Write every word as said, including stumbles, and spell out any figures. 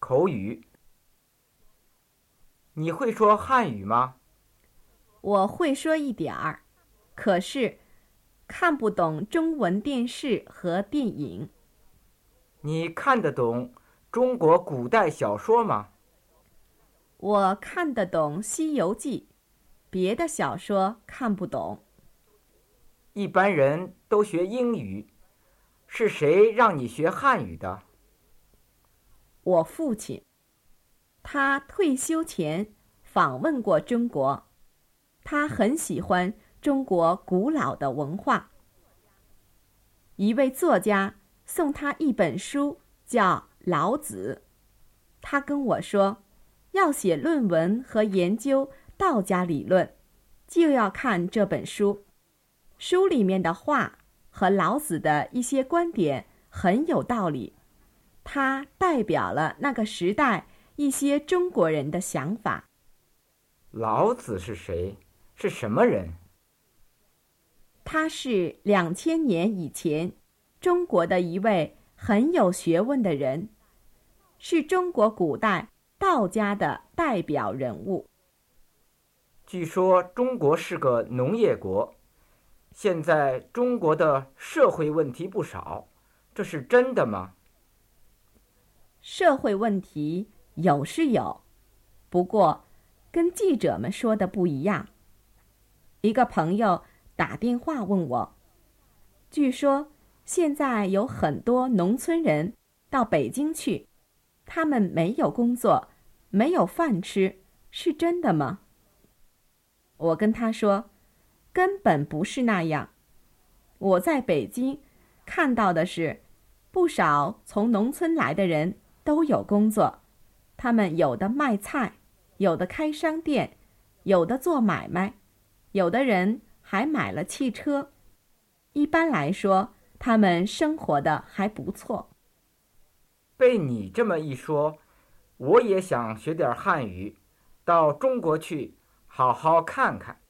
口语。你会说汉语吗？ 我会说一点儿，可是看不懂中文电视和电影。 你看得懂中国古代小说吗？ 我看得懂《西游记》，别的小说看不懂。 一般人都学英语，是谁让你学汉语的？ 我父亲，他退休前访问过中国，他很喜欢中国古老的文化。一位作家送他一本书，叫《老子》。他跟我说，要写论文和研究道家理论，就要看这本书。书里面的话和老子的一些观点很有道理，它代表了那个时代一些中国人的想法。 老子是谁？是什么人？ 他是两千年以前中国的一位很有学问的人，是中国古代道家的代表人物。 据说中国是个农业国，现在中国的社会问题不少，这是真的吗？ 社会问题有是有，不过跟记者们说的不一样。一个朋友打电话问我，据说现在有很多农村人到北京去，他们没有工作，没有饭吃，是真的吗？我跟他说，根本不是那样。我在北京看到的是，不少从农村来的人都有工作，他们有的卖菜，有的开商店，有的做买卖，有的人还买了汽车。一般来说，他们生活的还不错。 被你这么一说，我也想学点汉语，到中国去好好看看。